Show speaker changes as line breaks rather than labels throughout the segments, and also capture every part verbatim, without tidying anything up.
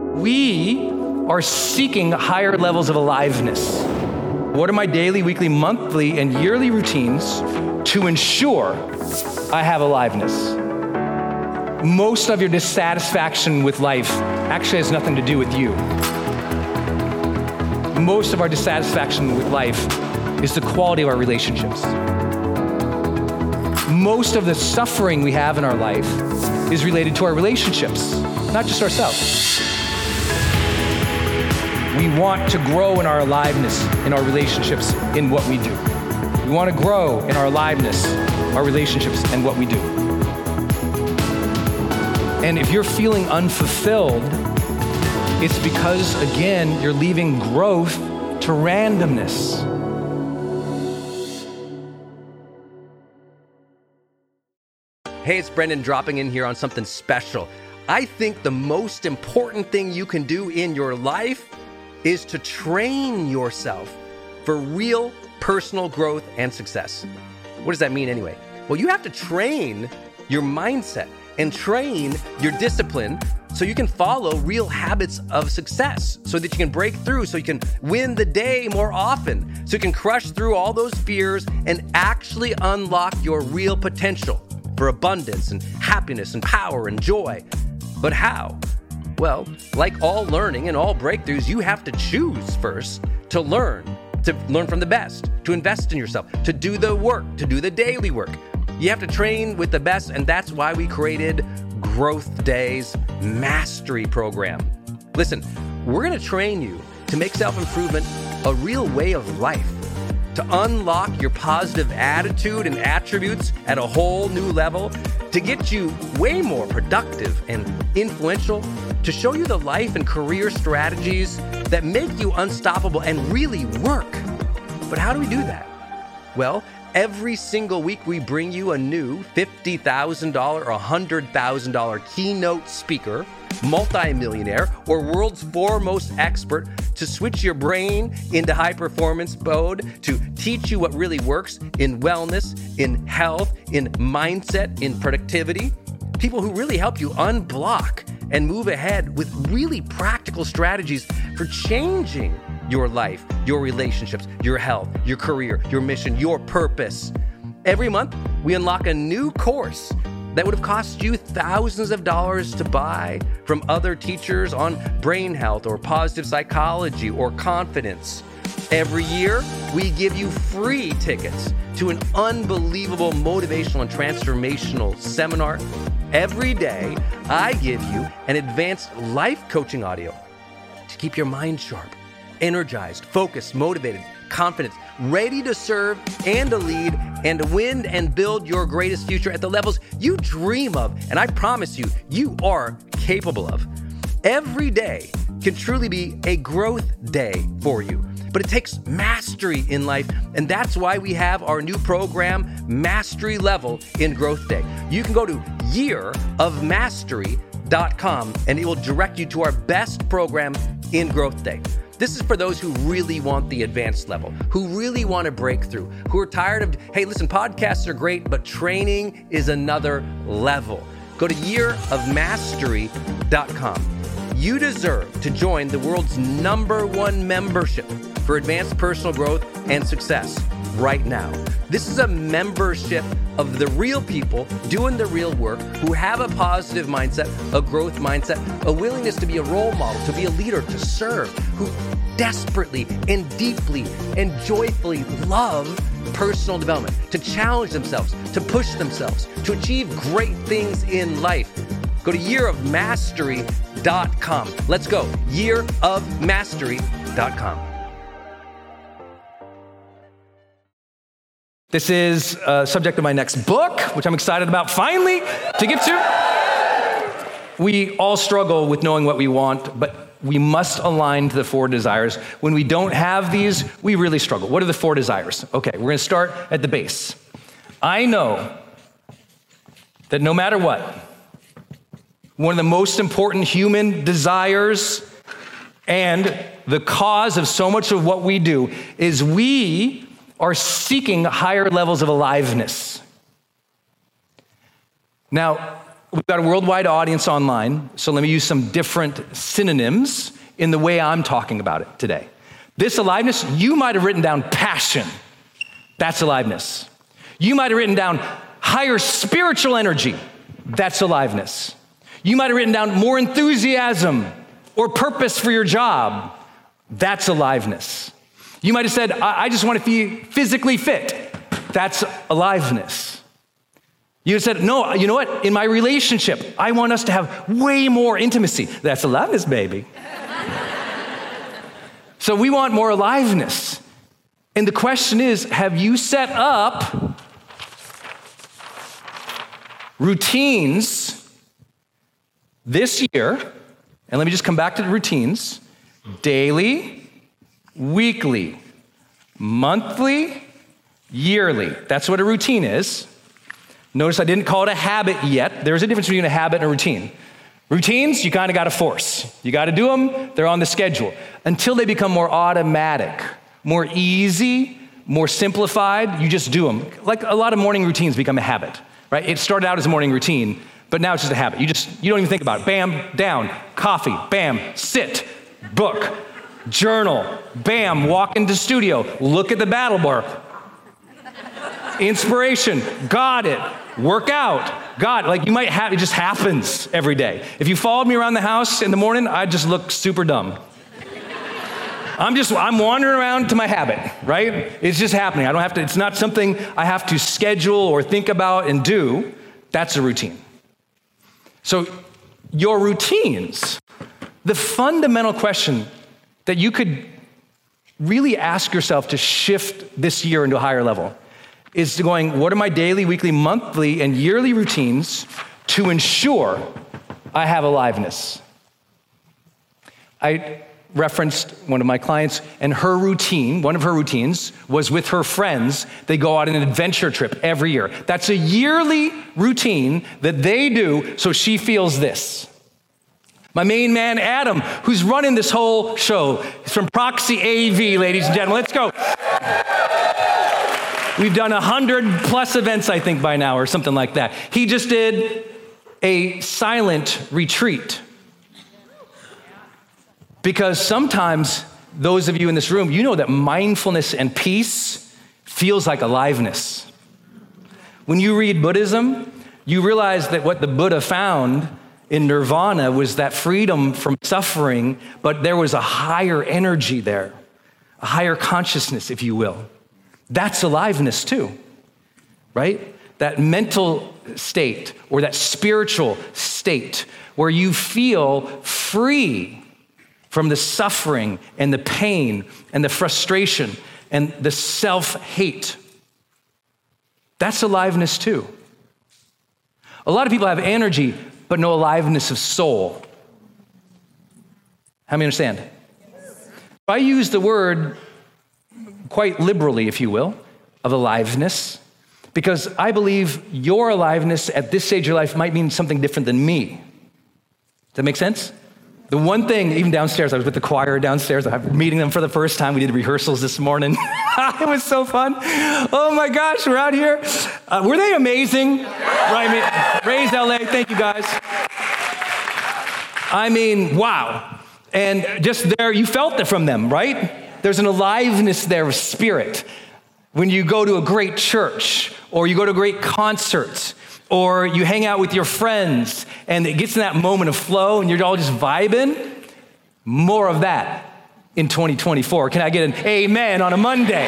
We are seeking higher levels of aliveness. What are my daily, weekly, monthly, and yearly routines to ensure I have aliveness? Most of your dissatisfaction with life actually has nothing to do with you. Most of our dissatisfaction with life is the quality of our relationships. Most of the suffering we have in our life is related to our relationships, not just ourselves. We want to grow in our aliveness, in our relationships, in what we do. We want to grow in our aliveness, our relationships, and what we do. And if you're feeling unfulfilled, it's because, again, you're leaving growth to randomness.
Hey, it's Brendan dropping in here on something special. I think the most important thing you can do in your life is to train yourself for real personal growth and success. What does that mean anyway? Well, you have to train your mindset and train your discipline so you can follow real habits of success, so that you can break through, so you can win the day more often, so you can crush through all those fears and actually unlock your real potential for abundance and happiness and power and joy. But how? Well, like all learning and all breakthroughs, you have to choose first to learn, to learn from the best, to invest in yourself, to do the work, to do the daily work. You have to train with the best, and that's why we created Growth Day's Mastery Program. Listen, we're gonna train you to make self-improvement a real way of life, to unlock your positive attitude and attributes at a whole new level, to get you way more productive and influential, to show you the life and career strategies that make you unstoppable and really work. But how do we do that? Well, every single week we bring you a new fifty thousand dollars or one hundred thousand dollars keynote speaker, multimillionaire, or world's foremost expert to switch your brain into high performance mode, to teach you what really works in wellness, in health, in mindset, in productivity. People who really help you unblock and move ahead with really practical strategies for changing your life, your relationships, your health, your career, your mission, your purpose. Every month, we unlock a new course that would have cost you thousands of dollars to buy from other teachers on brain health or positive psychology or confidence. Every year, we give you free tickets to an unbelievable motivational and transformational seminar. Every day, I give you an advanced life coaching audio to keep your mind sharp, energized, focused, motivated, confident, ready to serve and to lead and to win and build your greatest future at the levels you dream of. And I promise you, you are capable of. Every day can truly be a growth day for you. But it takes mastery in life, and that's why we have our new program, Mastery Level in Growth Day. You can go to year of mastery dot com, and it will direct you to our best program in Growth Day. This is for those who really want the advanced level, who really want to break through, who are tired of, hey, listen, podcasts are great, but training is another level. Go to year of mastery dot com. You deserve to join the world's number one membership for advanced personal growth and success right now. This is a membership of the real people doing the real work, who have a positive mindset, a growth mindset, a willingness to be a role model, to be a leader, to serve, who desperately and deeply and joyfully love personal development, to challenge themselves, to push themselves, to achieve great things in life. Go to year of mastery dot com. Let's go. year of mastery dot com.
This is a subject of my next book, which I'm excited about finally to get to. We all struggle with knowing what we want, but we must align to the four desires. When we don't have these, we really struggle. What are the four desires? Okay, we're gonna start at the base. I know that no matter what, one of the most important human desires and the cause of so much of what we do is we are seeking higher levels of aliveness. Now, we've got a worldwide audience online, so let me use some different synonyms in the way I'm talking about it today. This aliveness, you might have written down passion. That's aliveness. You might have written down higher spiritual energy. That's aliveness. You might have written down more enthusiasm or purpose for your job. That's aliveness. You might have said, I, I just want to be physically fit. That's aliveness. You said, no, you know what? In my relationship, I want us to have way more intimacy. That's aliveness, baby. So we want more aliveness. And the question is, have you set up routines this year, and let me just come back to the routines, daily, weekly, monthly, yearly. That's what a routine is. Notice I didn't call it a habit yet. There's a difference between a habit and a routine. Routines, you kind of got to force. You got to do them, they're on the schedule. Until they become more automatic, more easy, more simplified, you just do them. Like a lot of morning routines become a habit, right? It started out as a morning routine, but now it's just a habit. You just, you don't even think about it. Bam, down, coffee, bam, sit, book, journal, bam, walk into studio, look at the battle bar. Inspiration, got it. Work out, got it. Like you might have, it just happens every day. If you followed me around the house in the morning, I'd just look super dumb. I'm just, I'm wandering around to my habit, right? It's just happening. I don't have to, it's not something I have to schedule or think about and do. That's a routine. So your routines, the fundamental question that you could really ask yourself to shift this year into a higher level is to going, what are my daily, weekly, monthly, and yearly routines to ensure I have aliveness? I referenced one of my clients, and her routine, one of her routines was with her friends. They go on an adventure trip every year. That's a yearly routine that they do, so she feels this. My main man, Adam, who's running this whole show, he's from Proxy A V, ladies and gentlemen. Let's go. We've done a hundred plus events, I think, by now, or something like that. He just did a silent retreat. Because sometimes, those of you in this room, you know that mindfulness and peace feels like aliveness. When you read Buddhism, you realize that what the Buddha found in nirvana was that freedom from suffering, but there was a higher energy there, a higher consciousness, if you will. That's aliveness too, right? That mental state or that spiritual state where you feel free from the suffering and the pain and the frustration and the self-hate. That's aliveness too. A lot of people have energy, but no aliveness of soul. How many understand? If I use the word quite liberally, if you will, of aliveness, because I believe your aliveness at this stage of your life might mean something different than me. Does that make sense? The one thing, even downstairs, I was with the choir downstairs, I'm meeting them for the first time. We did rehearsals this morning. It was so fun. Oh my gosh, we're out here. Uh, were they amazing? Right, Raise L A, thank you guys. I mean, wow. And just there, you felt it from them, right? There's an aliveness there of spirit. When you go to a great church, or you go to a great concert, or you hang out with your friends, and it gets in that moment of flow, and you're all just vibing, more of that in twenty twenty-four. Can I get an amen on a Monday?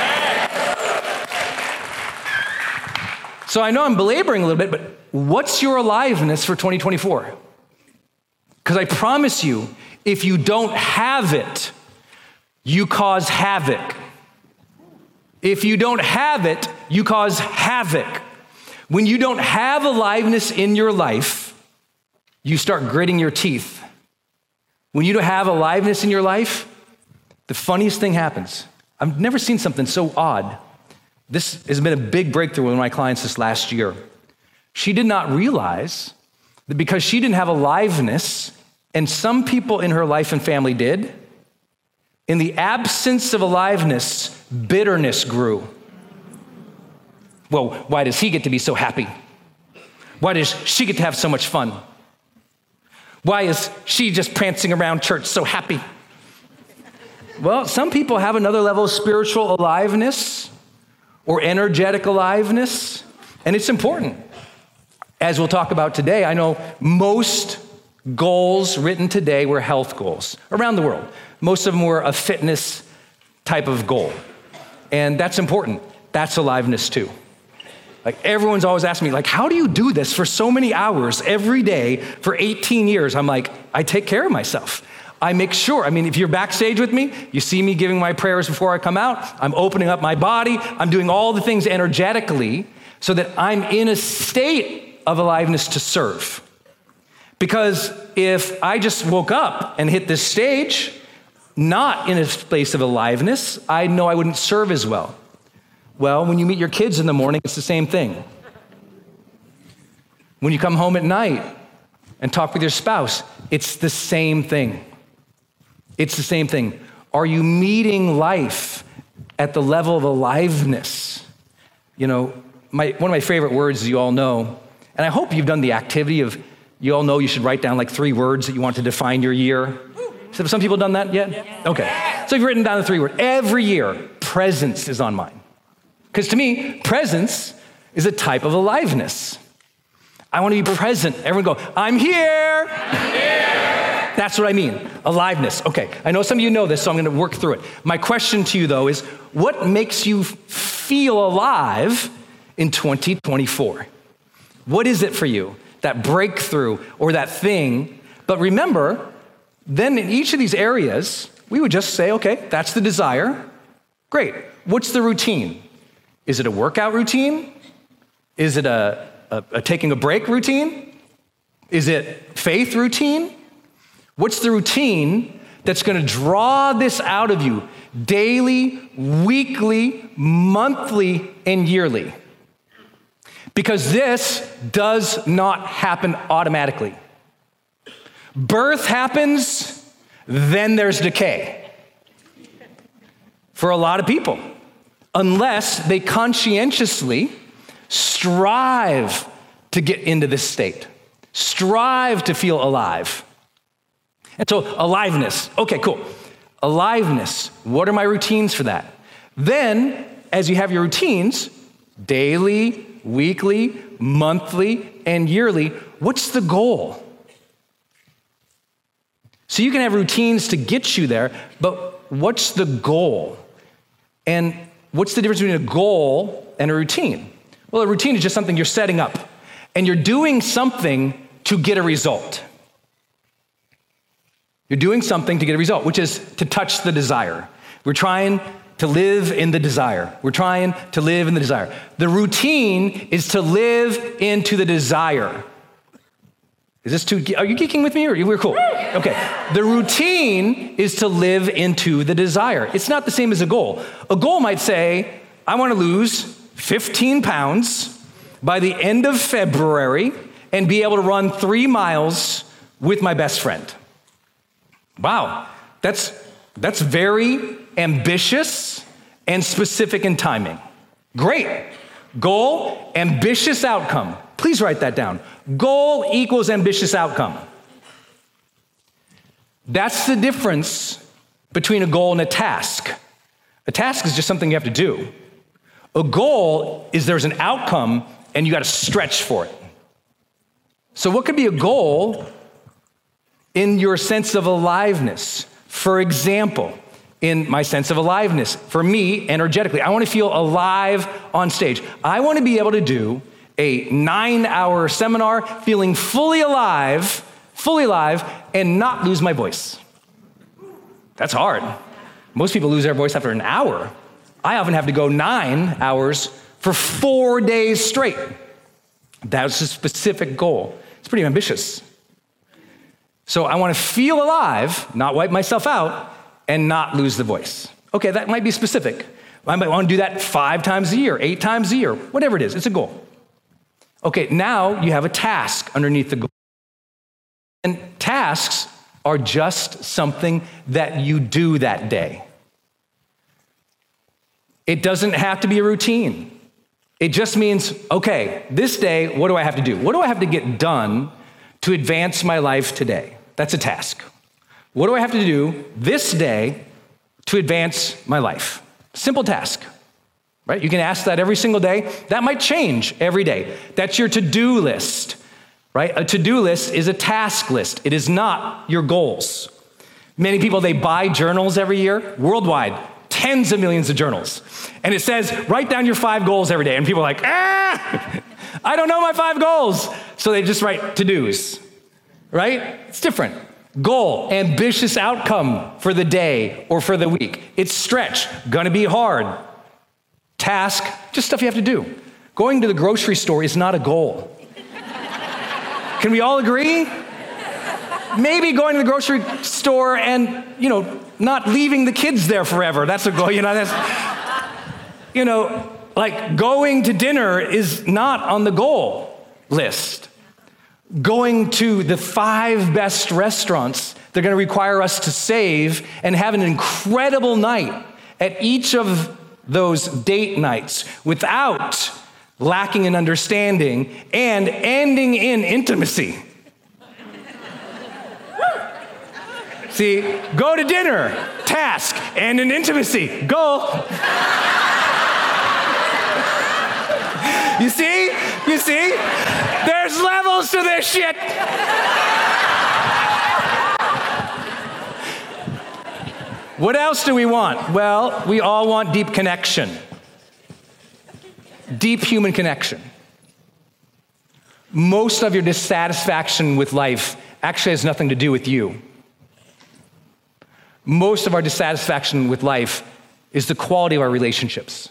So I know I'm belaboring a little bit, but what's your aliveness for twenty twenty-four? Because I promise you, if you don't have it, you cause havoc. If you don't have it, you cause havoc. When you don't have aliveness in your life, you start gritting your teeth. When you don't have aliveness in your life, the funniest thing happens. I've never seen something so odd. This has been a big breakthrough with one of my clients this last year. She did not realize that because she didn't have aliveness, and some people in her life and family did, in the absence of aliveness, bitterness grew. Well, why does he get to be so happy? Why does she get to have so much fun? Why is she just prancing around church so happy? Well, some people have another level of spiritual aliveness or energetic aliveness, and it's important. As we'll talk about today, I know most goals written today were health goals around the world. Most of them were a fitness type of goal. And that's important. That's aliveness too. Like everyone's always asking me, like, how do you do this for so many hours every day for eighteen years? I'm like, I take care of myself. I make sure, I mean, if you're backstage with me, you see me giving my prayers before I come out, I'm opening up my body, I'm doing all the things energetically so that I'm in a state of aliveness to serve. Because if I just woke up and hit this stage, not in a place of aliveness, I know I wouldn't serve as well. Well, when you meet your kids in the morning, it's the same thing. When you come home at night and talk with your spouse, it's the same thing. It's the same thing. Are you meeting life at the level of aliveness? You know, my, one of my favorite words, you all know, and I hope you've done the activity of, you all know you should write down like three words that you want to define your year. Have some people done that yet? Okay. So you've written down the three words. Every year, presence is on mine. Because to me, presence is a type of aliveness. I want to be present. Everyone go, I'm here. I'm here. That's what I mean, aliveness. Okay, I know some of you know this, so I'm going to work through it. My question to you, though, is what makes you feel alive in twenty twenty-four? What is it for you, that breakthrough or that thing? But remember, then in each of these areas, we would just say, okay, that's the desire. Great. What's the routine? Is it a workout routine? Is it a, a, a taking a break routine? Is it faith routine? What's the routine that's going to draw this out of you daily, weekly, monthly, and yearly? Because this does not happen automatically. Birth happens, then there's decay. For a lot of people. Unless they conscientiously strive to get into this state, strive to feel alive. And so aliveness, okay, cool. Aliveness, what are my routines for that? Then, as you have your routines, daily, weekly, monthly, and yearly, what's the goal? So you can have routines to get you there, but what's the goal? And what's the difference between a goal and a routine? Well, a routine is just something you're setting up, and you're doing something to get a result. You're doing something to get a result, which is to touch the desire. We're trying to live in the desire. We're trying to live in the desire. The routine is to live into the desire. Is this too, are you geeking with me or we're cool? Okay. The routine is to live into the desire. It's not the same as a goal. A goal might say, I want to lose fifteen pounds by the end of February and be able to run three miles with my best friend. Wow. That's, that's very ambitious and specific in timing. Great. Goal, ambitious outcome. Please write that down. Goal equals ambitious outcome. That's the difference between a goal and a task. A task is just something you have to do. A goal is there's an outcome and you got to stretch for it. So what could be a goal in your sense of aliveness? For example, in my sense of aliveness, for me, energetically, I want to feel alive on stage. I want to be able to do a nine-hour seminar feeling fully alive, fully alive, and not lose my voice. That's hard. Most people lose their voice after an hour. I often have to go nine hours for four days straight. That's a specific goal. It's pretty ambitious. So I want to feel alive, not wipe myself out, and not lose the voice. Okay, that might be specific. I might want to do that five times a year, eight times a year, whatever it is, it's a goal. Okay, now you have a task underneath the goal. And tasks are just something that you do that day. It doesn't have to be a routine. It just means, okay, this day, what do I have to do? What do I have to get done to advance my life today? That's a task. What do I have to do this day to advance my life? Simple task, right? You can ask that every single day. That might change every day. That's your to-do list, right? A to-do list is a task list. It is not your goals. Many people, they buy journals every year, worldwide, tens of millions of journals. And it says, write down your five goals every day. And people are like, ah, I don't know my five goals. So they just write to-dos, right? It's different. Goal, ambitious outcome for the day or for the week. It's stretch, gonna be hard. Task, just stuff you have to do. Going to the grocery store is not a goal. Can we all agree? Maybe going to the grocery store and, you know, not leaving the kids there forever. That's a goal, you know, that's, you know, like going to dinner is not on the goal list. Going to the five best restaurants, they're gonna require us to save and have an incredible night at each of those date nights without lacking in understanding and ending in intimacy. See, go to dinner, task, and an intimacy, goal. You see? You see? There's levels to this shit. What else do we want? Well, we all want deep connection. Deep human connection. Most of your dissatisfaction with life actually has nothing to do with you. Most of our dissatisfaction with life is the quality of our relationships.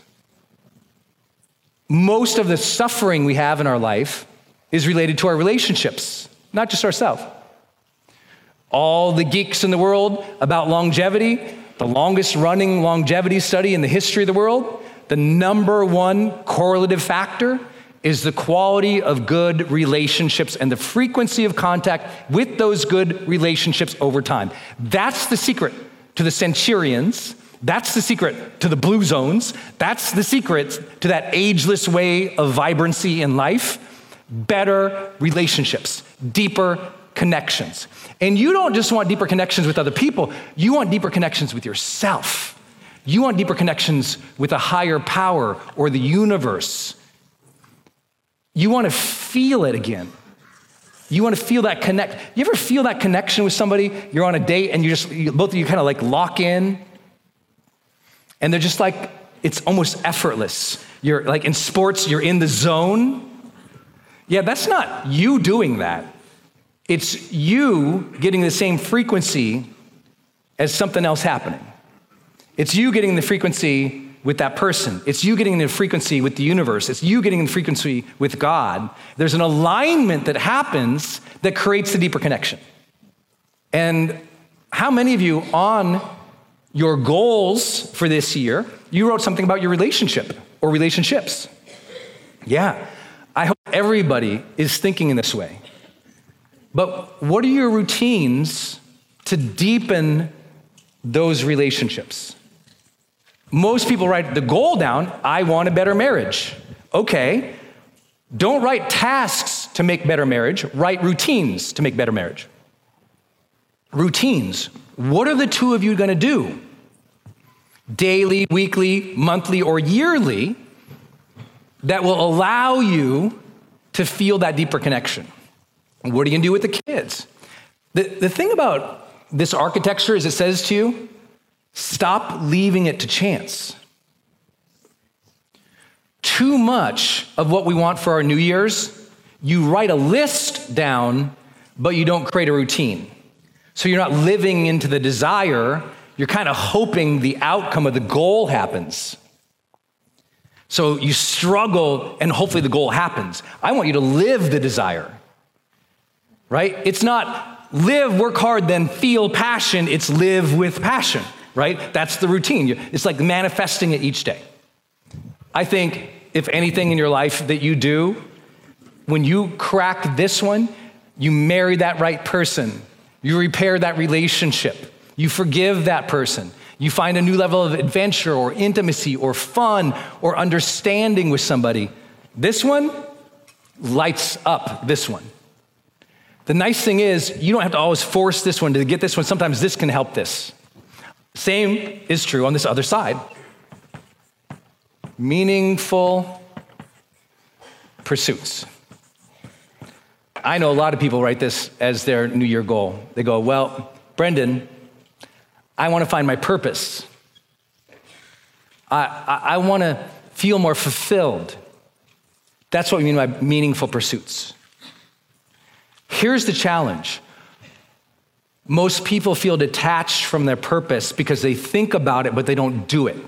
Most of the suffering we have in our life is related to our relationships, not just ourselves. All the geeks in the world about longevity, the longest running longevity study in the history of the world, the number one correlative factor is the quality of good relationships and the frequency of contact with those good relationships over time. That's the secret to the centurions. That's the secret to the blue zones. That's the secret to that ageless way of vibrancy in life. Better relationships, deeper connections. And you don't just want deeper connections with other people, you want deeper connections with yourself. You want deeper connections with a higher power or the universe. You want to feel it again. You want to feel that connect. You ever feel that connection with somebody? You're on a date and you just, you, both of you kind of like lock in. And they're just like, it's almost effortless. You're like in sports, you're in the zone. Yeah, that's not you doing that. It's you getting the same frequency as something else happening. It's you getting the frequency with that person. It's you getting the frequency with the universe. It's you getting the frequency with God. There's an alignment that happens that creates the deeper connection. And how many of you on your goals for this year, you wrote something about your relationship or relationships? Yeah, I hope everybody is thinking in this way. But what are your routines to deepen those relationships? Most people write the goal down, I want a better marriage. Okay, don't write tasks to make better marriage, write routines to make better marriage. Routines. What are the two of you gonna do? Daily, weekly, monthly, or yearly that will allow you to feel that deeper connection. What are you gonna do with the kids? The, the thing about this architecture is it says to you, stop leaving it to chance. Too much of what we want for our New Year's, you write a list down, but you don't create a routine. So you're not living into the desire, you're kind of hoping the outcome of the goal happens. So you struggle and hopefully the goal happens. I want you to live the desire, right? It's not live, work hard, then feel passion, it's live with passion. Right? That's the routine. It's like manifesting it each day. I think if anything in your life that you do, when you crack this one, you marry that right person. You repair that relationship. You forgive that person. You find a new level of adventure or intimacy or fun or understanding with somebody. This one lights up this one. The nice thing is you don't have to always force this one to get this one. Sometimes this can help this. Same is true on this other side. Meaningful pursuits. I know a lot of people write this as their New Year goal. They go, well, Brendan, I want to find my purpose. I, I, I want to feel more fulfilled. That's what we mean by meaningful pursuits. Here's the challenge. Most people feel detached from their purpose because they think about it, but they don't do it.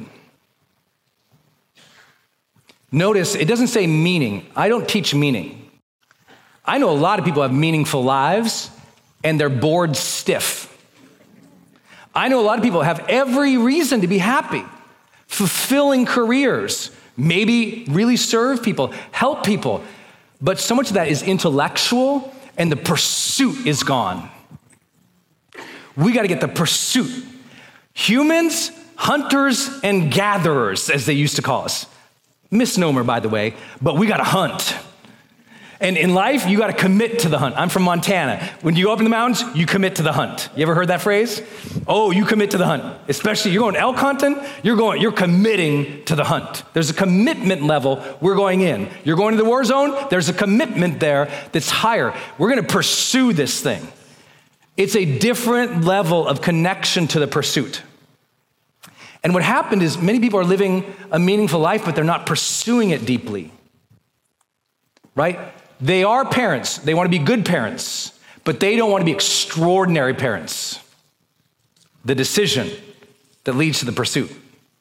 Notice, it doesn't say meaning. I don't teach meaning. I know a lot of people have meaningful lives and they're bored stiff. I know a lot of people have every reason to be happy, fulfilling careers, maybe really serve people, help people, but so much of that is intellectual and the pursuit is gone. We got to get the pursuit. Humans, hunters and gatherers, as they used to call us. Misnomer, by the way, but we got to hunt. And in life, you got to commit to the hunt. I'm from Montana. When you go up in the mountains, you commit to the hunt. You ever heard that phrase? Oh, you commit to the hunt. Especially you're going elk hunting, you're going, you're committing to the hunt. There's a commitment level we're going in. You're going to the war zone, there's a commitment there that's higher. We're going to pursue this thing. It's a different level of connection to the pursuit. And what happened is many people are living a meaningful life, but they're not pursuing it deeply, right? They are parents. They want to be good parents, but they don't want to be extraordinary parents. The decision that leads to the pursuit,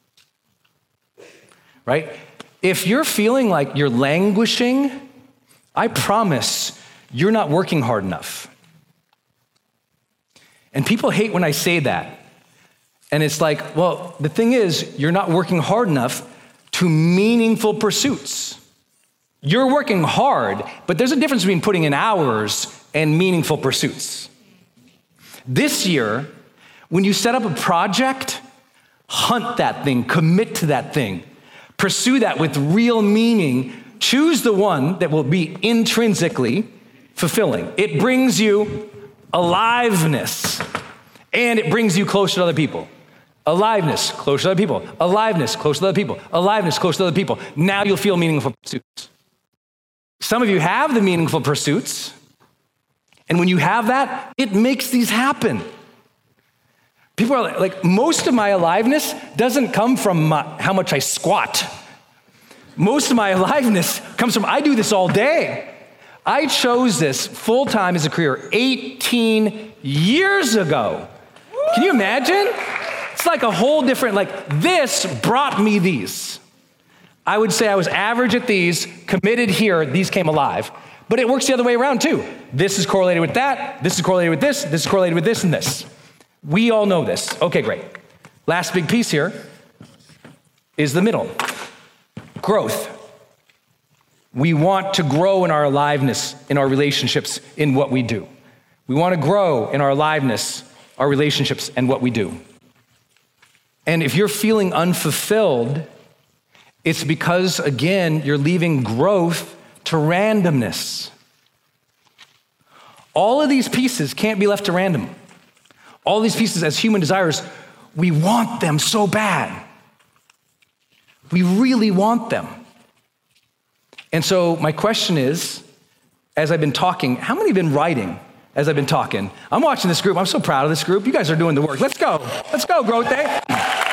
right? If you're feeling like you're languishing, I promise you're not working hard enough. And people hate when I say that. And it's like, well, the thing is, you're not working hard enough to meaningful pursuits. You're working hard, but there's a difference between putting in hours and meaningful pursuits. This year, when you set up a project, hunt that thing, commit to that thing, pursue that with real meaning, choose the one that will be intrinsically fulfilling. It brings you aliveness, and it brings you closer to other people. Aliveness, closer to other people. Aliveness, closer to other people. Aliveness, closer to other people. Now you'll feel meaningful pursuits. Some of you have the meaningful pursuits, and when you have that, it makes these happen. People are like, like most of my aliveness doesn't come from my, how much I squat. Most of my aliveness comes from, I do this all day. I chose this full-time as a career eighteen years ago. Can you imagine? It's like a whole different, like this brought me these. I would say I was average at these, committed here, these came alive. But it works the other way around too. This is correlated with that, this is correlated with this, this is correlated with this and this. We all know this. Okay, great. Last big piece here is the middle. Growth. We want to grow in our aliveness, in our relationships, in what we do. We want to grow in our aliveness, our relationships, and what we do. And if you're feeling unfulfilled, it's because, again, you're leaving growth to randomness. All of these pieces can't be left to random. All these pieces, as human desires, we want them so bad. We really want them. And so my question is, as I've been talking, how many have been writing as I've been talking? I'm watching this group. I'm so proud of this group. You guys are doing the work. Let's go. Let's go, Growth Day.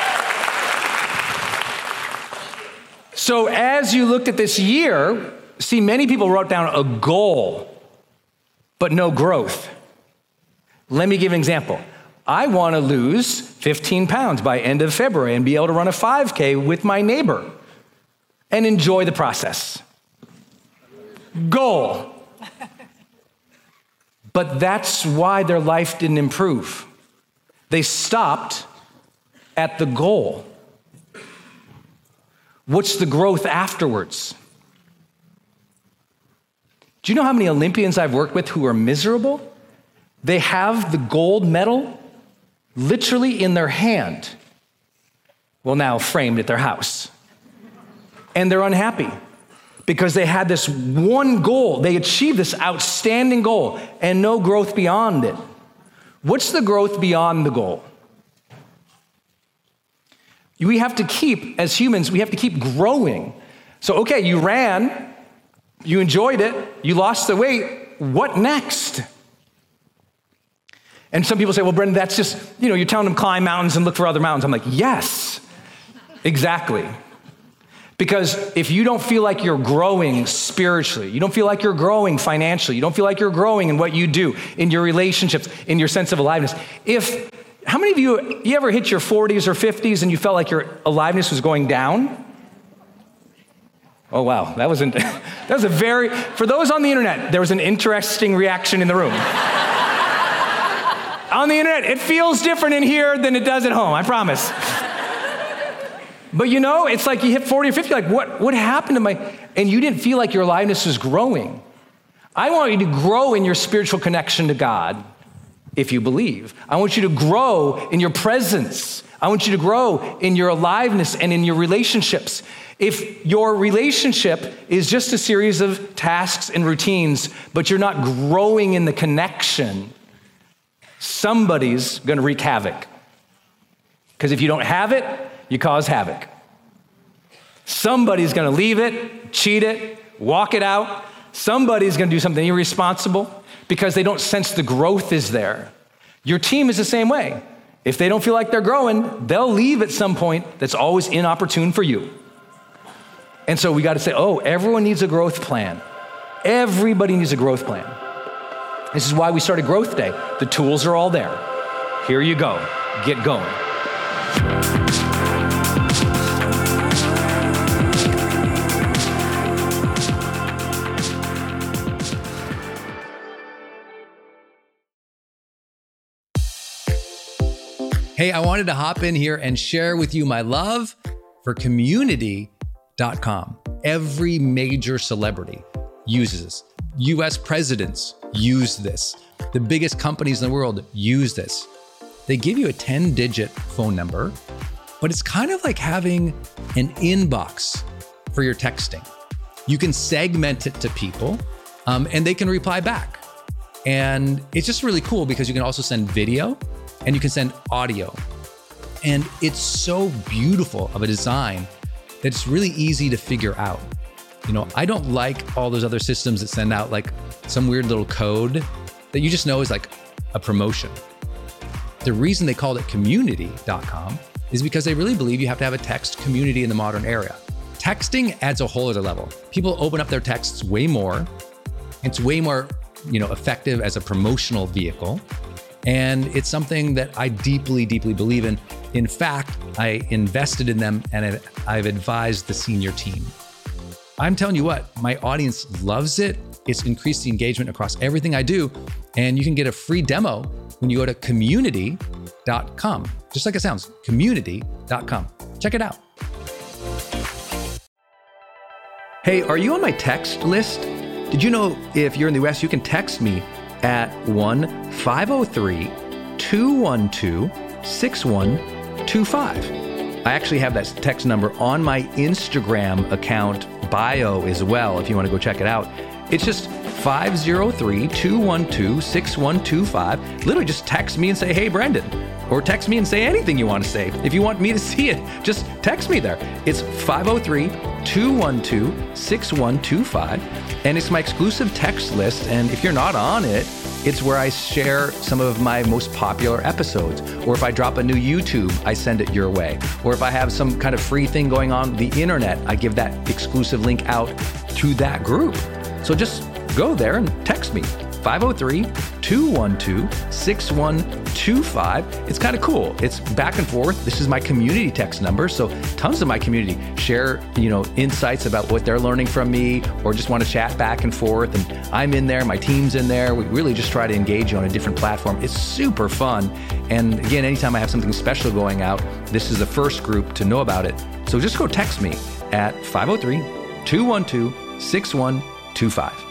So as you looked at this year, see, many people wrote down a goal, but no growth. Let me give an example. I want to lose fifteen pounds by end of February and be able to run a five K with my neighbor and enjoy the process. Goal. But that's why their life didn't improve. They stopped at the goal. What's the growth afterwards? Do you know how many Olympians I've worked with who are miserable? They have the gold medal literally in their hand. Well, now framed at their house. And they're unhappy because they had this one goal. They achieved this outstanding goal and no growth beyond it. What's the growth beyond the goal? We have to keep, as humans, we have to keep growing. So, okay, you ran, you enjoyed it, you lost the weight, what next? And some people say, well, Brendan, that's just, you know, you're telling them climb mountains and look for other mountains. I'm like, yes, exactly. Because if you don't feel like you're growing spiritually, you don't feel like you're growing financially, you don't feel like you're growing in what you do, in your relationships, in your sense of aliveness. If, how many of you, you ever hit your forties or fifties and you felt like your aliveness was going down? Oh, wow, that wasn't, that was a very, for those on the internet, there was an interesting reaction in the room. On the internet, it feels different in here than it does at home, I promise. But you know, it's like you hit forty or fifty, like what, what happened to my, and you didn't feel like your aliveness was growing. I want you to grow in your spiritual connection to God, if you believe. I want you to grow in your presence. I want you to grow in your aliveness and in your relationships. If your relationship is just a series of tasks and routines, but you're not growing in the connection, somebody's gonna wreak havoc. Because if you don't have it, you cause havoc. Somebody's gonna leave it, cheat it, walk it out. Somebody's gonna do something irresponsible because they don't sense the growth is there. Your team is the same way. If they don't feel like they're growing, they'll leave at some point that's always inopportune for you. And so we gotta say, oh, everyone needs a growth plan. Everybody needs a growth plan. This is why we started Growth Day. The tools are all there. Here you go, get going.
Hey, I wanted to hop in here and share with you my love for community dot com. Every major celebrity uses this. U S presidents use this. The biggest companies in the world use this. They give you a ten digit phone number, but it's kind of like having an inbox for your texting. You can segment it to people um, and they can reply back. And it's just really cool because you can also send video and you can send audio. And it's so beautiful of a design that it's really easy to figure out. You know, I don't like all those other systems that send out like some weird little code that you just know is like a promotion. The reason they called it community dot com is because they really believe you have to have a text community in the modern era. Texting adds a whole other level. People open up their texts way more. It's way more, you know, effective as a promotional vehicle. And it's something that I deeply, deeply believe in. In fact, I invested in them and I've advised the senior team. I'm telling you what, my audience loves it. It's increased the engagement across everything I do. And you can get a free demo when you go to community dot com. Just like it sounds, community dot com. Check it out. Hey, are you on my text list? Did you know if you're in the U S, you can text me at one five oh three, two one two, six one two five. I actually have that text number on my Instagram account bio as well, if you want to go check it out. It's just five oh three, two one two, six one two five. Literally just text me and say, hey, Brendan. Or text me and say anything you want to say. If you want me to see it, just text me there. It's five oh three, two one two, six one two five. And it's my exclusive text list. And if you're not on it, it's where I share some of my most popular episodes. Or if I drop a new YouTube, I send it your way. Or if I have some kind of free thing going on the internet, I give that exclusive link out to that group. So just go there and text me, five oh three, two one two, six one two five. It's kind of cool. It's back and forth. This is my community text number. So tons of my community share, you know, insights about what they're learning from me or just want to chat back and forth. And I'm in there, my team's in there. We really just try to engage you on a different platform. It's super fun. And again, anytime I have something special going out, this is the first group to know about it. So just go text me at five oh three, two one two, six one two five.